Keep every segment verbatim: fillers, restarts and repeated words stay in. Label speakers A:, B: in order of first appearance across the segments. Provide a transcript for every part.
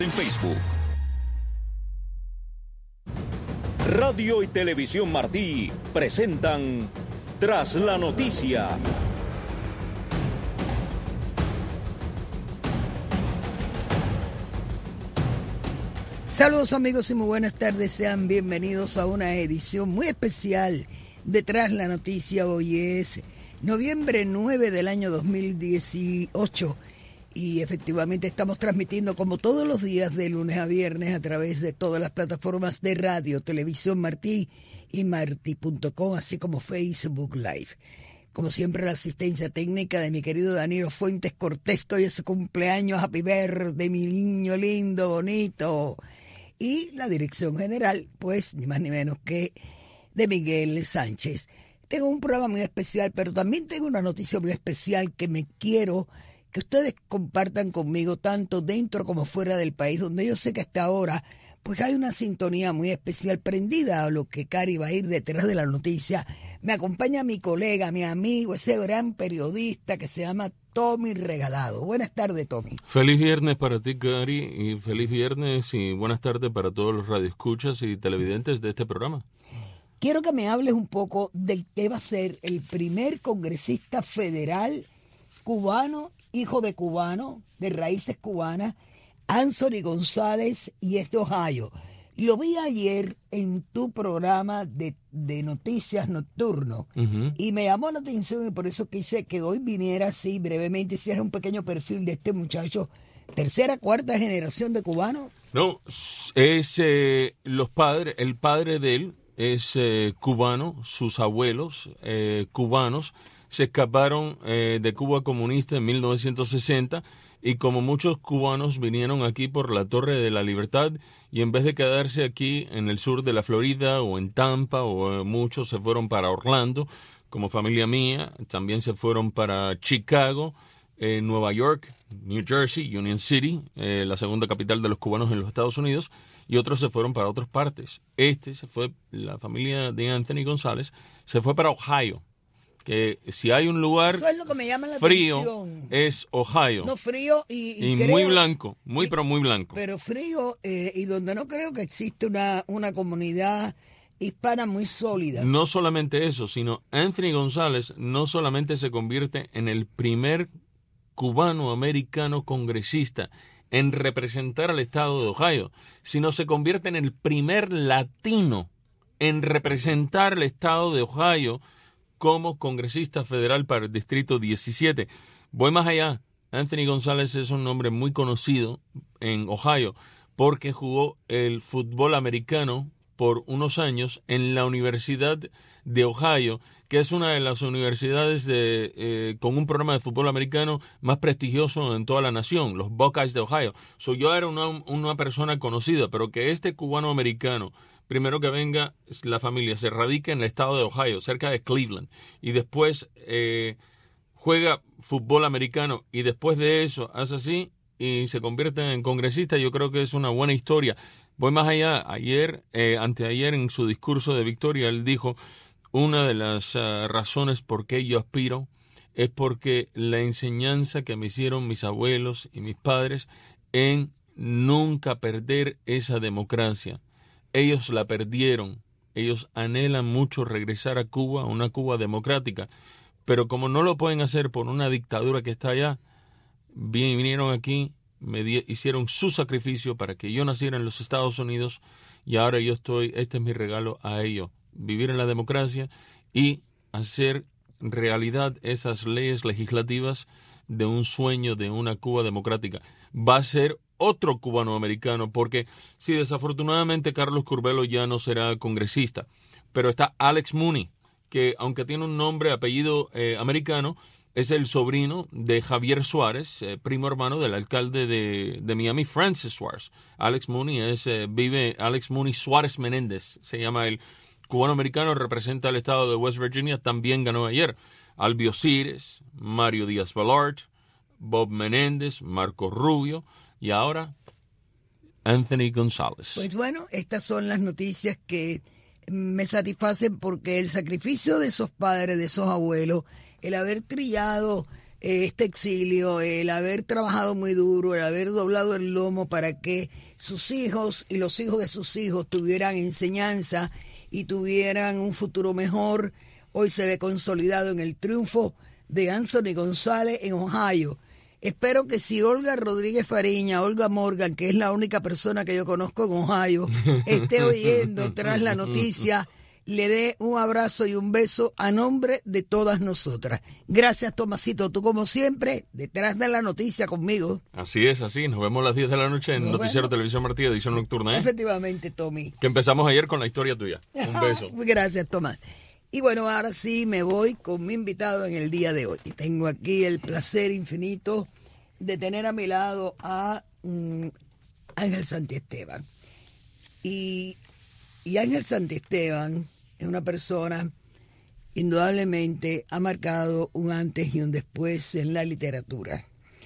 A: En Facebook. Radio y Televisión Martí presentan Tras la Noticia.
B: Saludos amigos y muy buenas tardes, sean bienvenidos a una edición muy especial de Tras la Noticia. Hoy es noviembre nueve del año dos mil dieciocho y efectivamente estamos transmitiendo como todos los días de lunes a viernes a través de todas las plataformas de radio, televisión Martí y martí punto com, así como Facebook Live. Como siempre, la asistencia técnica de mi querido Danilo Fuentes Cortés. Hoy es su cumpleaños, happy birthday, mi niño lindo, bonito. Y la dirección general, pues, ni más ni menos que de Miguel Sánchez. Tengo un programa muy especial, pero también tengo una noticia muy especial que me quiero que ustedes compartan conmigo, tanto dentro como fuera del país, donde yo sé que hasta ahora pues hay una sintonía muy especial prendida a lo que Cari va a ir detrás de la noticia. Me acompaña mi colega, mi amigo, ese gran periodista que se llama Tommy Regalado. Buenas tardes, Tommy.
C: Feliz viernes para ti, Cari, y feliz viernes y buenas tardes para todos los radioescuchas y televidentes de este programa.
B: Quiero que me hables un poco del que va a ser el primer congresista federal cubano, hijo de cubano, de raíces cubanas, Anthony González, y es de Ohio. Lo vi ayer en tu programa de, de noticias nocturno uh-huh. y me llamó la atención y por eso quise que hoy viniera así brevemente, hiciera un pequeño perfil de este muchacho, tercera, cuarta generación de cubano.
C: No, es eh, los padres, el padre de él es eh, cubano, sus abuelos eh, cubanos se escaparon eh, de Cuba comunista en mil novecientos sesenta y como muchos cubanos vinieron aquí por la Torre de la Libertad y en vez de quedarse aquí en el sur de la Florida o en Tampa o eh, muchos se fueron para Orlando, como familia mía, también se fueron para Chicago, eh, Nueva York, New Jersey, Union City, eh, la segunda capital de los cubanos en los Estados Unidos, y otros se fueron para otras partes. Este se fue, la familia de Anthony González, se fue para Ohio. Que si hay un lugar
B: Eso es lo que me llama la
C: frío,
B: atención.
C: Es Ohio.
B: No, frío y, y,
C: y
B: creo,
C: muy blanco, muy
B: y,
C: pero muy blanco.
B: Pero frío eh, y donde no creo que existe una, una comunidad hispana muy sólida.
C: No solamente eso, sino Anthony González no solamente se convierte en el primer cubano-americano congresista en representar al estado de Ohio, sino se convierte en el primer latino en representar al estado de Ohio como congresista federal para el Distrito diecisiete. Voy más allá. Anthony González es un nombre muy conocido en Ohio porque jugó el fútbol americano por unos años en la Universidad de Ohio, que es una de las universidades de, eh, con un programa de fútbol americano más prestigioso en toda la nación, los Buckeyes de Ohio. So, yo era una, una persona conocida, pero que este cubano-americano, primero que venga, la familia se radica en el estado de Ohio, cerca de Cleveland, y después eh, juega fútbol americano, y después de eso hace así y se convierte en congresista. Yo creo que es una buena historia. Voy más allá. Ayer, eh, anteayer, en su discurso de victoria, él dijo, una de las uh, razones por qué yo aspiro es porque la enseñanza que me hicieron mis abuelos y mis padres en nunca perder esa democracia. Ellos la perdieron. Ellos anhelan mucho regresar a Cuba, a una Cuba democrática. Pero como no lo pueden hacer por una dictadura que está allá, vinieron aquí, me di- hicieron su sacrificio para que yo naciera en los Estados Unidos y ahora yo estoy, este es mi regalo a ellos, vivir en la democracia y hacer realidad esas leyes legislativas de un sueño de una Cuba democrática. Va a ser otro cubano-americano, porque si desafortunadamente Carlos Curbelo ya no será congresista, pero está Alex Mooney, que aunque tiene un nombre, apellido eh, americano, es el sobrino de Javier Suárez, eh, primo hermano del alcalde de, de Miami, Francis Suárez. Alex Mooney es, eh, vive, Alex Mooney Suárez Menéndez, se llama el cubano-americano, representa al estado de West Virginia, también ganó ayer. Albio Cires, Mario Díaz-Balart, Bob Menéndez, Marco Rubio y ahora Anthony González.
B: Pues bueno, estas son las noticias que me satisfacen porque el sacrificio de esos padres, de esos abuelos, el haber trillado este exilio, el haber trabajado muy duro, el haber doblado el lomo para que sus hijos y los hijos de sus hijos tuvieran enseñanza y tuvieran un futuro mejor, hoy se ve consolidado en el triunfo de Anthony González en Ohio. Espero que si Olga Rodríguez Fariña, Olga Morgan, que es la única persona que yo conozco en Ohio, esté oyendo Tras la Noticia, le dé un abrazo y un beso a nombre de todas nosotras. Gracias, Tomasito. Tú, como siempre, detrás de la noticia conmigo.
C: Así es, así. Nos vemos a las diez de la noche en
B: Nos
C: Noticiero
B: vemos.
C: Televisión Martí, edición nocturna. ¿eh?
B: Efectivamente, Tommy.
C: Que empezamos ayer con la historia tuya. Un beso.
B: Gracias, Tomás. Y bueno, ahora sí me voy con mi invitado en el día de hoy. Y tengo aquí el placer infinito de tener a mi lado a mm, Ángel Santiesteban. Y, y Ángel Santiesteban es una persona, indudablemente, ha marcado un antes y un después en la literatura.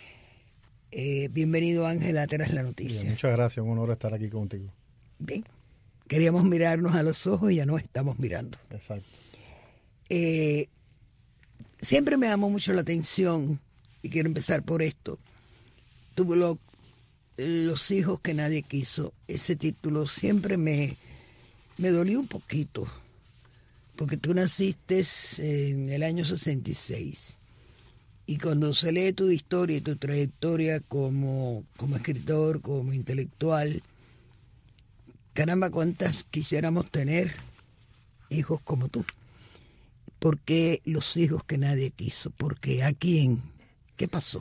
B: Eh, bienvenido, Ángel, a Tras la Noticia.
D: Bien, muchas gracias, un honor estar aquí contigo.
B: Bien, queríamos mirarnos a los ojos y ya nos estamos mirando.
D: Exacto.
B: Eh, siempre me llamó mucho la atención, y quiero empezar por esto, tu blog, Los hijos que nadie quiso. Ese título siempre me, me dolió un poquito, porque tú naciste en el año sesenta y seis, y cuando se lee tu historia y tu trayectoria como, como escritor, como intelectual, caramba, cuántas quisiéramos tener hijos como tú. ¿Por qué los hijos que nadie quiso? ¿Por qué? ¿A quién? ¿Qué pasó?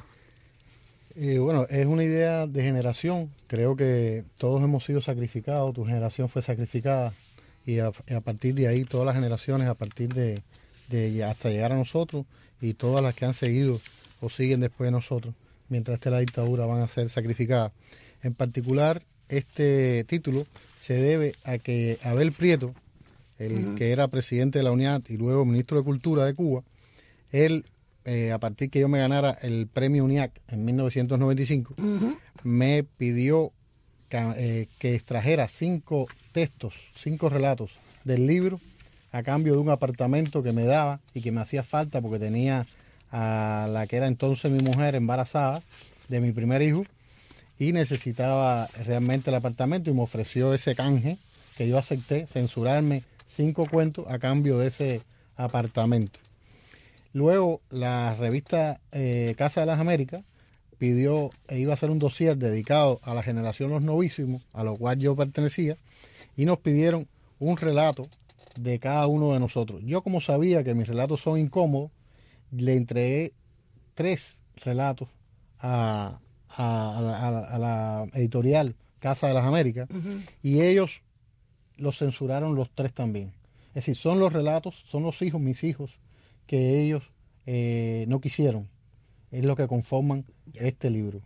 D: Eh, bueno, es una idea de generación. Creo que todos hemos sido sacrificados, tu generación fue sacrificada y a, a partir de ahí todas las generaciones, a partir de, de hasta llegar a nosotros y todas las que han seguido o siguen después de nosotros, mientras esté la dictadura, van a ser sacrificadas. En particular, este título se debe a que Abel Prieto, el uh-huh. que era presidente de la UNIAD y luego ministro de Cultura de Cuba, él, eh, a partir que yo me ganara el premio UNIAC en mil novecientos noventa y cinco, uh-huh. me pidió que, eh, que extrajera cinco textos, cinco relatos del libro a cambio de un apartamento que me daba y que me hacía falta porque tenía a la que era entonces mi mujer embarazada de mi primer hijo y necesitaba realmente el apartamento y me ofreció ese canje que yo acepté, censurarme cinco cuentos a cambio de ese apartamento. Luego la revista eh, Casa de las Américas pidió, e iba a hacer un dossier dedicado a la generación Los Novísimos, a lo cual yo pertenecía, y nos pidieron un relato de cada uno de nosotros. Yo, como sabía que mis relatos son incómodos, le entregué tres relatos a, a, a, la, a la editorial Casa de las Américas, uh-huh. y ellos los censuraron los tres también. Es decir, son los relatos, son los hijos, mis hijos, que ellos eh, no quisieron. Es lo que conforman ya. este libro.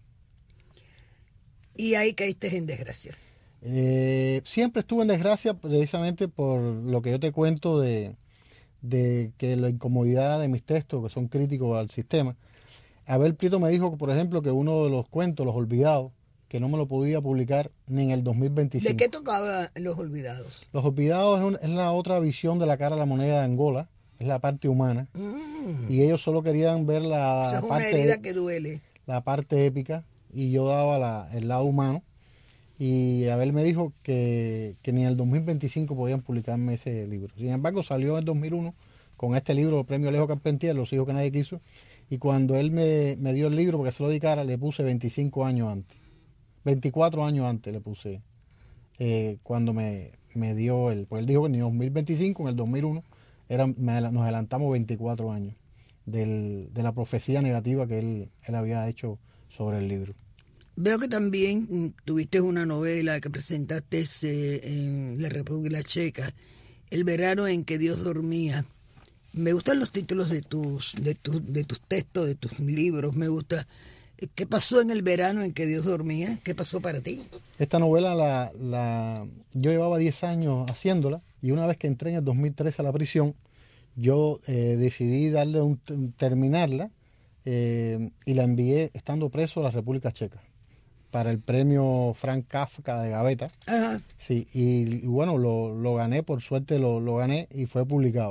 B: Y ahí caíste en desgracia.
D: Eh, siempre estuve en desgracia precisamente por lo que yo te cuento de, de que la incomodidad de mis textos, que son críticos al sistema. Abel Prieto me dijo, por ejemplo, que uno de los cuentos, Los Olvidados, que no me lo podía publicar ni en el dos mil veinticinco.
B: ¿De qué tocaba Los Olvidados?
D: Los Olvidados es, un, es la otra visión de la cara de la moneda de Angola, es la parte humana, mm. y ellos solo querían ver la,
B: o sea, es
D: parte,
B: una herida que duele.
D: La parte épica, y yo daba la, el lado humano, y Abel me dijo que, que ni en el dos mil veinticinco podían publicarme ese libro. Sin embargo, salió en el dos mil uno con este libro, el premio Alejo Carpentier, Los hijos que nadie quiso, y cuando él me, me dio el libro porque se lo dedicara, le puse veinticinco años antes. veinticuatro años antes le puse eh, cuando me, me dio el... Pues él dijo que en el dos mil veinticinco, en el dos mil uno, era, me, nos adelantamos veinticuatro años del, de la profecía negativa que él, él había hecho sobre el libro.
B: Veo que también tuviste una novela que presentaste eh, en la República Checa, El verano en que Dios dormía. Me gustan los títulos de tus, de tus, de tus textos, de tus libros, me gusta... ¿Qué pasó en el verano en que Dios dormía? ¿Qué pasó para ti?
D: Esta novela, la, la yo llevaba diez años haciéndola y una vez que entré en el dos mil trece a la prisión, yo eh, decidí darle un, terminarla eh, y la envié estando preso a la República Checa para el premio Franz Kafka de Gaveta. Ajá. Sí, y, y bueno, lo, lo gané, por suerte lo, lo gané y fue publicado.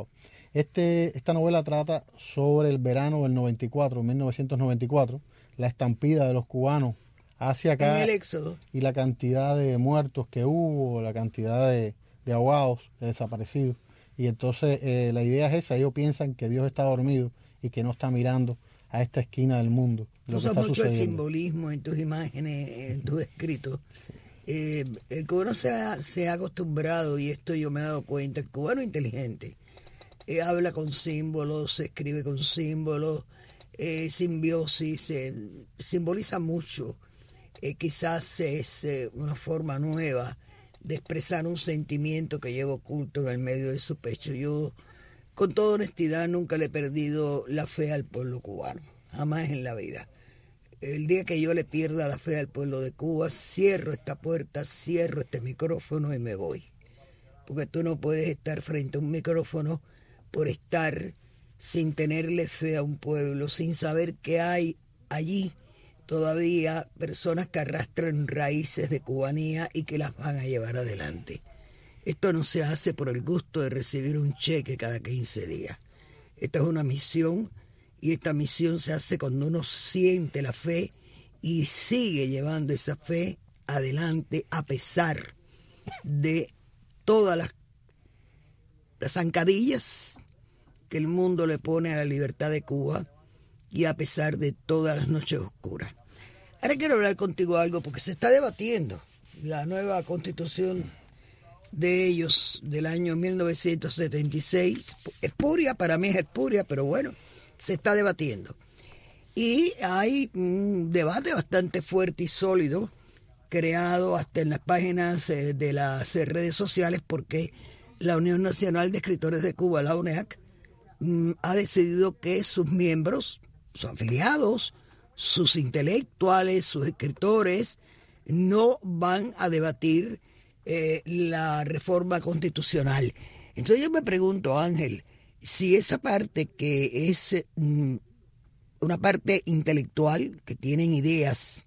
D: Este, esta novela trata sobre el verano del noventa y cuatro, mil novecientos noventa y cuatro, la estampida de los cubanos hacia acá.
B: En el éxodo.
D: Y la cantidad de muertos que hubo, la cantidad de, de ahogados, de desaparecidos. Y entonces eh, la idea es esa, ellos piensan que Dios está dormido y que no está mirando a esta esquina del mundo. Lo
B: Usa
D: que está
B: mucho el
D: sucediendo.
B: simbolismo en tus imágenes, en tus escritos. Eh, el cubano se ha, se ha acostumbrado, y esto yo me he dado cuenta, el cubano inteligente eh, habla con símbolos, escribe con símbolos, eh, simbiosis, eh, simboliza mucho. Eh, quizás es eh, una forma nueva de expresar un sentimiento que lleva oculto en el medio de su pecho. Yo, con toda honestidad, nunca le he perdido la fe al pueblo cubano, jamás en la vida. El día que yo le pierda la fe al pueblo de Cuba, cierro esta puerta, cierro este micrófono y me voy. Porque tú no puedes estar frente a un micrófono por estar sin tenerle fe a un pueblo, sin saber que hay allí todavía personas que arrastran raíces de cubanía y que las van a llevar adelante. Esto no se hace por el gusto de recibir un cheque cada quince días. Esta es una misión, y esta misión se hace cuando uno siente la fe y sigue llevando esa fe adelante a pesar de todas las, las zancadillas que el mundo le pone a la libertad de Cuba y a pesar de todas las noches oscuras. Ahora quiero hablar contigo algo porque se está debatiendo la nueva constitución de ellos del año mil novecientos setenta y seis. Espuria, para mí es espuria, pero bueno, se está debatiendo. Y hay un debate bastante fuerte y sólido, creado hasta en las páginas de las redes sociales, porque la Unión Nacional de Escritores de Cuba, la U N E A C, ha decidido que sus miembros, sus afiliados, sus intelectuales, sus escritores, no van a debatir eh, la reforma constitucional. Entonces yo me pregunto, Ángel, si esa parte que es mm, una parte intelectual, que tienen ideas,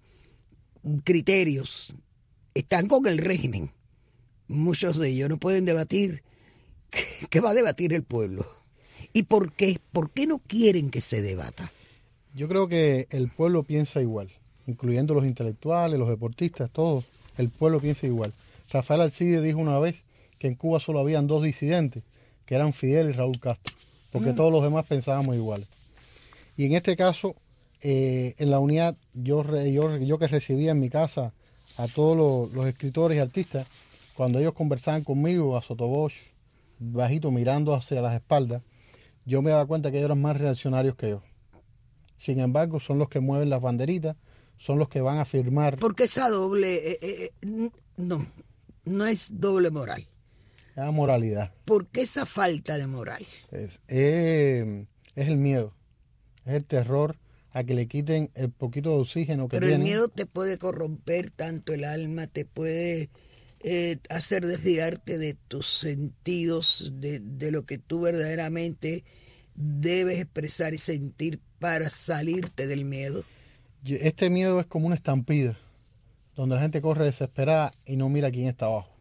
B: criterios, están con el régimen, muchos de ellos no pueden debatir, ¿qué va a debatir el pueblo? ¿Y por qué? ¿Por qué no quieren que se debata?
D: Yo creo que el pueblo piensa igual, incluyendo los intelectuales, los deportistas, todos. El pueblo piensa igual. Rafael Alcide dijo una vez que en Cuba solo habían dos disidentes, que eran Fidel y Raúl Castro, porque mm. todos los demás pensábamos iguales. Y en este caso, eh, en la unidad, yo, yo, yo que recibía en mi casa a todos los, los escritores y artistas, cuando ellos conversaban conmigo a sotoboche, bajito, mirando hacia las espaldas, yo me daba cuenta que ellos eran más reaccionarios que yo. Sin embargo, son los que mueven las banderitas, son los que van a firmar.
B: Porque esa doble, eh, eh, no, no es doble moral.
D: Es moralidad.
B: ¿Por qué esa falta de moral?
D: Es, eh, es el miedo, es el terror a que le quiten el poquito de oxígeno que
B: Pero
D: tienen.
B: el miedo te puede corromper tanto el alma, te puede eh, hacer desviarte de tus sentidos, de, de lo que tú verdaderamente debes expresar y sentir para salirte del miedo.
D: Este miedo es como una estampida, donde la gente corre desesperada y no mira quién está abajo.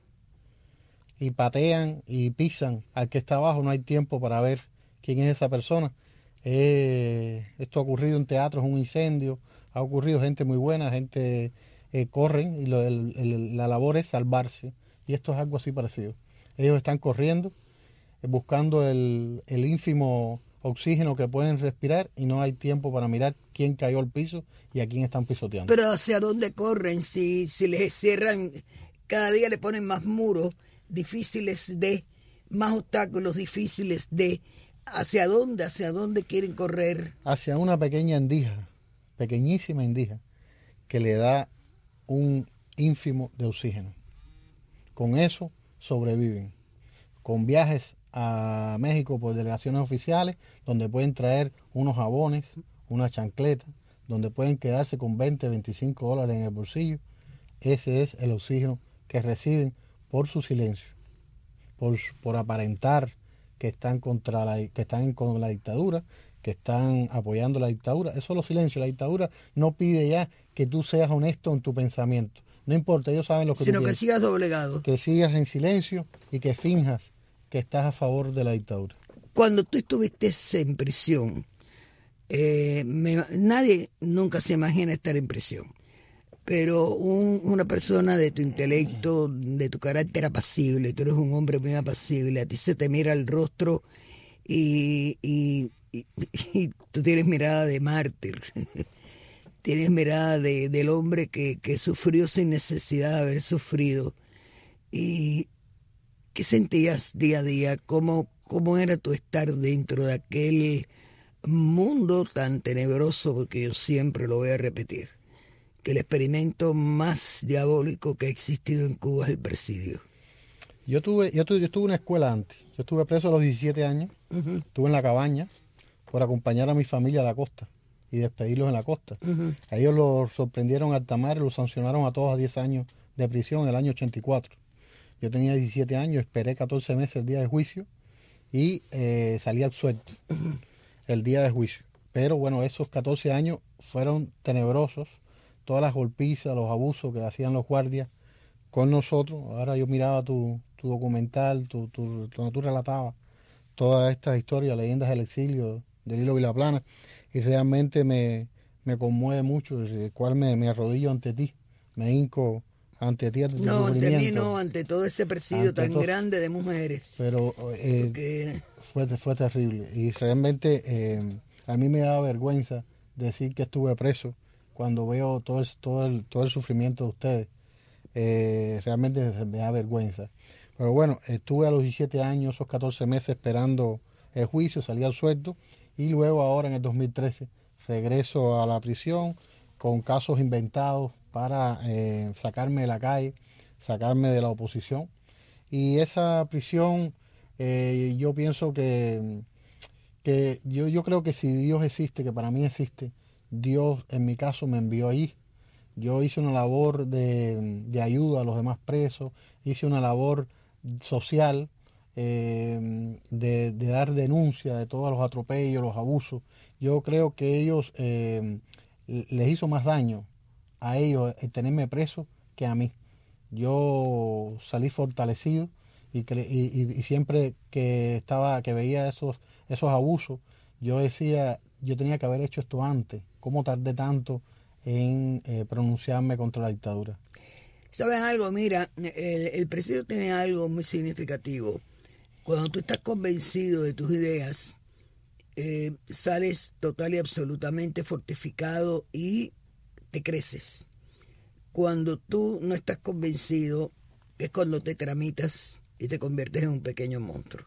D: Y patean y pisan al que está abajo, no hay tiempo para ver quién es esa persona. Eh, esto ha ocurrido en teatros, un incendio, ha ocurrido gente muy buena, gente eh, corren y lo, el, el, la labor es salvarse. Y esto es algo así parecido. Ellos están corriendo, eh, buscando el, el ínfimo oxígeno que pueden respirar y no hay tiempo para mirar quién cayó al piso y a quién están pisoteando.
B: Pero ¿hacia dónde corren? Si, si les cierran, cada día le ponen más muros difíciles de, más obstáculos difíciles de, ¿hacia dónde? ¿Hacia dónde quieren correr?
D: Hacia una pequeña endija, pequeñísima endija, que le da un ínfimo de oxígeno. Con eso sobreviven, con viajes a México por delegaciones oficiales, donde pueden traer unos jabones, una chancleta, donde pueden quedarse con veinte, veinticinco dólares en el bolsillo. Ese es el oxígeno que reciben por su silencio, por, por aparentar que están contra la, que están con la dictadura, que están apoyando la dictadura. Eso es lo silencio. La dictadura no pide ya que tú seas honesto en tu pensamiento. No importa, ellos saben lo que
B: Sino
D: tú
B: que
D: piensas.
B: sigas doblegado.
D: Que sigas en silencio y que finjas que estás a favor de la dictadura.
B: Cuando tú estuviste en prisión, eh, me, nadie nunca se imagina estar en prisión, pero un, una persona de tu intelecto, de tu carácter apacible, tú eres un hombre muy apacible, a ti se te mira el rostro y, y, y, y tú tienes mirada de mártir, tienes mirada de, del hombre que, que sufrió sin necesidad de haber sufrido. ¿Y qué sentías día a día? ¿Cómo, cómo era tu estar dentro de aquel mundo tan tenebroso? Porque yo siempre lo voy a repetir, que el experimento más diabólico que ha existido en Cuba es el presidio.
D: Yo tuve, yo tuve, yo estuve en una escuela antes. Yo estuve preso a los diecisiete años. Uh-huh. Estuve en la cabaña por acompañar a mi familia a la costa y despedirlos en la costa. Uh-huh. A ellos los sorprendieron alta mar y los sancionaron a todos a diez años de prisión en el año ochenta y cuatro. Yo tenía diecisiete años, esperé catorce meses el día de juicio y eh, salí absuelto uh-huh. el día de juicio. Pero bueno, esos catorce años fueron tenebrosos. Todas las golpizas, los abusos que hacían los guardias con nosotros. Ahora yo miraba tu, tu documental, tu, tu, donde tú relatabas todas estas historias, leyendas del exilio, de Lilo Vilaplana, y realmente me, me conmueve mucho, el cual me, me arrodillo ante ti, me hinco ante ti. Ante tu
B: no, ante mí no, ante todo ese presidio tan todo, grande de mujeres.
D: Pero eh, Porque... fue, fue terrible, y realmente eh, a mí me da vergüenza decir que estuve preso cuando veo todo el, todo el, todo el sufrimiento de ustedes. Eh, realmente me da vergüenza. Pero bueno, estuve a los diecisiete años, esos catorce meses esperando el juicio, salí al sueldo y luego ahora en el dos mil trece regreso a la prisión con casos inventados para eh, sacarme de la calle, sacarme de la oposición. Y esa prisión, eh, yo pienso que, que yo, yo creo que si Dios existe, que para mí existe, Dios en mi caso me envió ahí. Yo hice una labor de, de ayuda a los demás presos, hice una labor social eh, de, de dar denuncia de todos los atropellos, los abusos. Yo creo que ellos eh, les hizo más daño a ellos el tenerme preso que a mí. Yo salí fortalecido y, cre y, y siempre que estaba, que veía esos, esos abusos, yo decía, yo tenía que haber hecho esto antes. ¿Cómo tardé tanto en eh, pronunciarme contra la dictadura?
B: ¿Sabes algo? Mira, el, el presidio tiene algo muy significativo. Cuando tú estás convencido de tus ideas, eh, sales total y absolutamente fortificado y te creces. Cuando tú no estás convencido, es cuando te tramitas y te conviertes en un pequeño monstruo.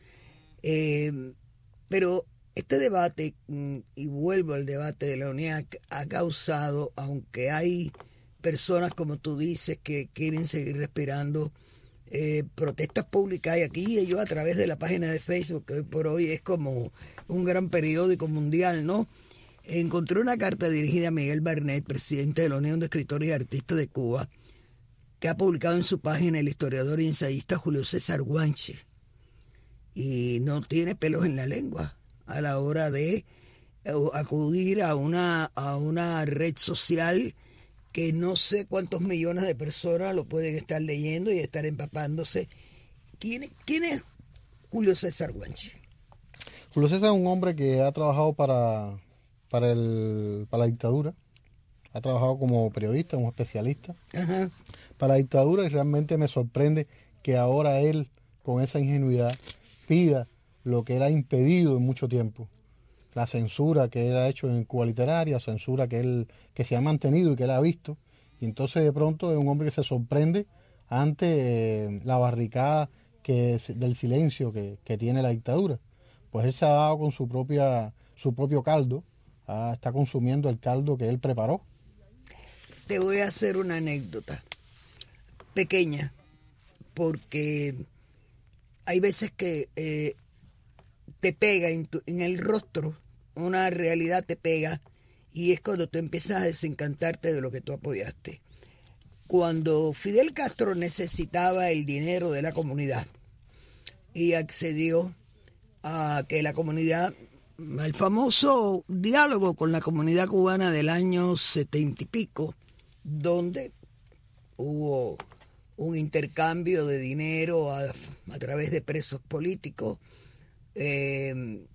B: Eh, pero este debate, y vuelvo al debate de la unidad, ha causado, aunque hay personas, como tú dices, que quieren seguir respirando, eh, protestas públicas, y aquí yo a través de la página de Facebook, que hoy por hoy es como un gran periódico mundial, ¿no? Encontré una carta dirigida a Miguel Barnett, presidente de la Unión de Escritores y Artistas de Cuba, que ha publicado en su página el historiador y ensayista Julio César Guanche, y no tiene pelos en la lengua a la hora de acudir a una, a una red social que no sé cuántos millones de personas lo pueden estar leyendo y estar empapándose. ¿Quién, quién es Julio César Guanche?
D: Julio César es un hombre que ha trabajado para, para, el, para la dictadura, ha trabajado como periodista, como especialista Ajá. para la dictadura, y realmente me sorprende que ahora él, con esa ingenuidad, pida lo que él ha impedido en mucho tiempo, la censura que él ha hecho en Cuba Literaria, censura que él que se ha mantenido y que él ha visto, y entonces de pronto es un hombre que se sorprende ante eh, la barricada que del silencio que, que tiene la dictadura. Pues él se ha dado con su propia su propio caldo, ah, está consumiendo el caldo que él preparó.
B: Te voy a hacer una anécdota pequeña, porque hay veces que eh, te pega en, tu, en el rostro, una realidad te pega, y es cuando tú empiezas a desencantarte de lo que tú apoyaste. Cuando Fidel Castro necesitaba el dinero de la comunidad y accedió a que la comunidad, el famoso diálogo con la comunidad cubana del año setenta y pico, donde hubo un intercambio de dinero a, a través de presos políticos, eh,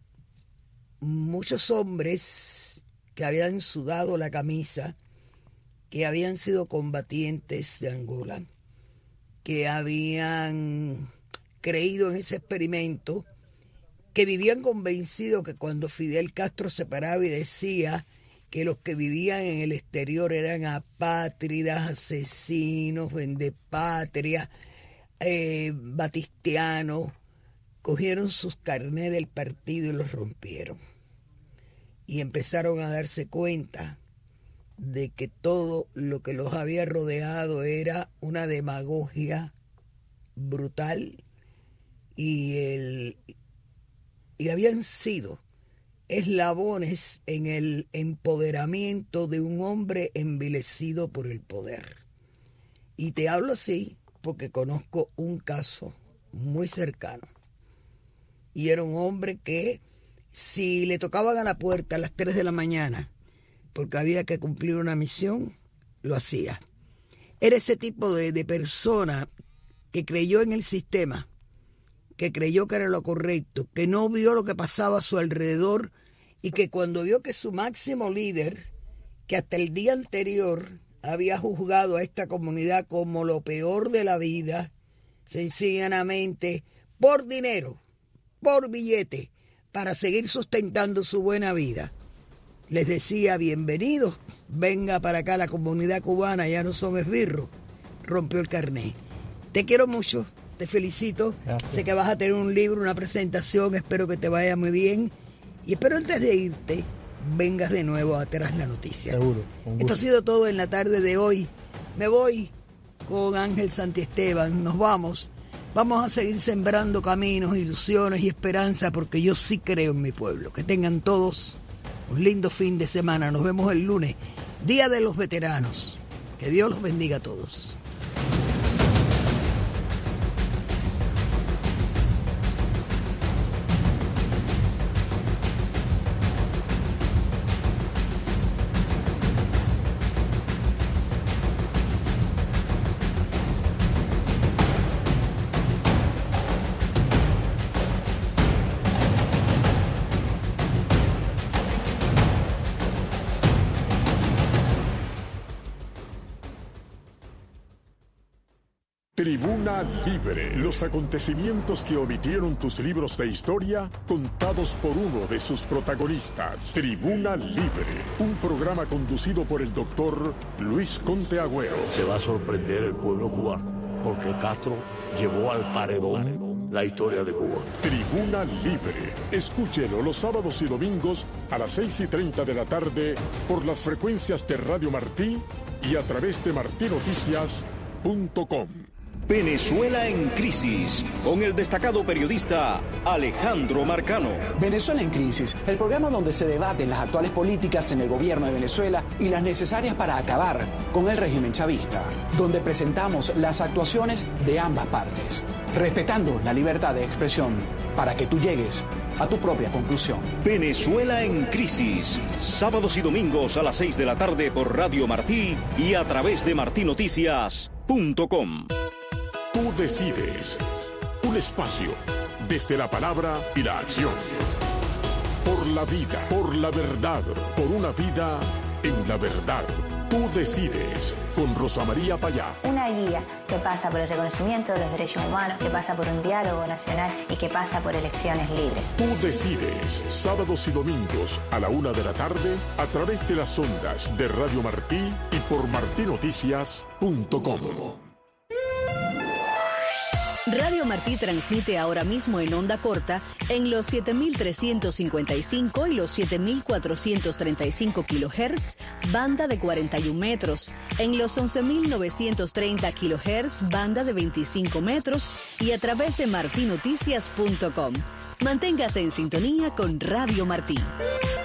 B: muchos hombres que habían sudado la camisa, que habían sido combatientes de Angola, que habían creído en ese experimento, que vivían convencidos que cuando Fidel Castro se paraba y decía que los que vivían en el exterior eran apátridas, asesinos, vendepatria, eh, batistianos, cogieron sus carnés del partido y los rompieron. Y empezaron a darse cuenta de que todo lo que los había rodeado era una demagogia brutal y, el, y habían sido eslabones en el empoderamiento de un hombre envilecido por el poder. Y te hablo así porque conozco un caso muy cercano. Y era un hombre que si le tocaban a la puerta a las tres de la mañana porque había que cumplir una misión, lo hacía. Era ese tipo de, de persona que creyó en el sistema, que creyó que era lo correcto, que no vio lo que pasaba a su alrededor y que cuando vio que su máximo líder, que hasta el día anterior había juzgado a esta comunidad como lo peor de la vida, sencillamente por dinero, por billete, para seguir sustentando su buena vida, les decía: bienvenidos, venga para acá, la comunidad cubana, ya no son esbirros. Rompió el carné. Te quiero mucho, te felicito. Gracias. Sé que vas a tener un libro, una presentación, espero que te vaya muy bien. Y espero antes de irte, vengas de nuevo a Tras la Noticia.
D: Seguro.
B: Esto ha sido todo en la tarde de hoy. Me voy con Ángel Santiesteban, nos vamos. Vamos a seguir sembrando caminos, ilusiones y esperanza, porque yo sí creo en mi pueblo. Que tengan todos un lindo fin de semana. Nos vemos el lunes, Día de los Veteranos. Que Dios los bendiga a todos.
E: Tribuna Libre, los acontecimientos que omitieron tus libros de historia, contados por uno de sus protagonistas. Tribuna Libre, un programa conducido por el doctor Luis Conte Agüero.
F: Se va a sorprender el pueblo cubano, porque Castro llevó al paredón la historia de Cuba.
E: Tribuna Libre, escúchelo los sábados y domingos a las seis y treinta de la tarde por las frecuencias de Radio Martí y a través de martí noticias punto com.
A: Venezuela en crisis, con el destacado periodista Alejandro Marcano.
G: Venezuela en crisis, el programa donde se debaten las actuales políticas en el gobierno de Venezuela y las necesarias para acabar con el régimen chavista, donde presentamos las actuaciones de ambas partes, respetando la libertad de expresión para que tú llegues a tu propia conclusión.
A: Venezuela en crisis, sábados y domingos a las seis de la tarde por Radio Martí y a través de martí noticias punto com.
E: Tú decides. Un espacio desde la palabra y la acción. Por la vida, por la verdad, por una vida en la verdad. Tú decides, con Rosa María Payá.
H: Una guía que pasa por el reconocimiento de los derechos humanos, que pasa por un diálogo nacional y que pasa por elecciones libres.
E: Tú decides, sábados y domingos a la una de la tarde, a través de las ondas de Radio Martí y por martí noticias punto com.
I: Radio Martí transmite ahora mismo en onda corta en los siete mil trescientos cincuenta y cinco y los siete mil cuatrocientos treinta y cinco kilohertz, banda de cuarenta y un metros, en los once mil novecientos treinta kilohertz, banda de veinticinco metros y a través de martí noticias punto com. Manténgase en sintonía con Radio Martí.